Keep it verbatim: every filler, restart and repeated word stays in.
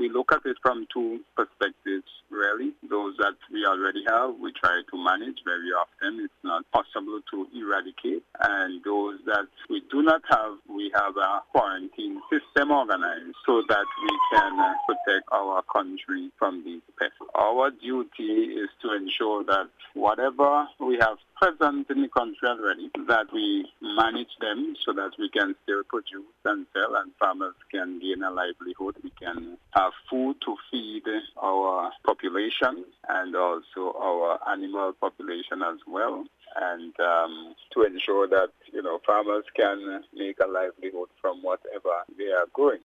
we look at it from two perspectives, really. Those that we already have, we try to manage very often. It's not possible to eradicate. And those that we do not have, we have a quarantine system organized so that we can uh, protect our country from these pests. Our duty is to ensure that whatever we have present in the country already, that we manage them so that we can still produce and sell and farmers can gain a livelihood. We can have food to feed our population and also our animal population as well, and um, to ensure that, you know, farmers can make a livelihood from whatever they are growing.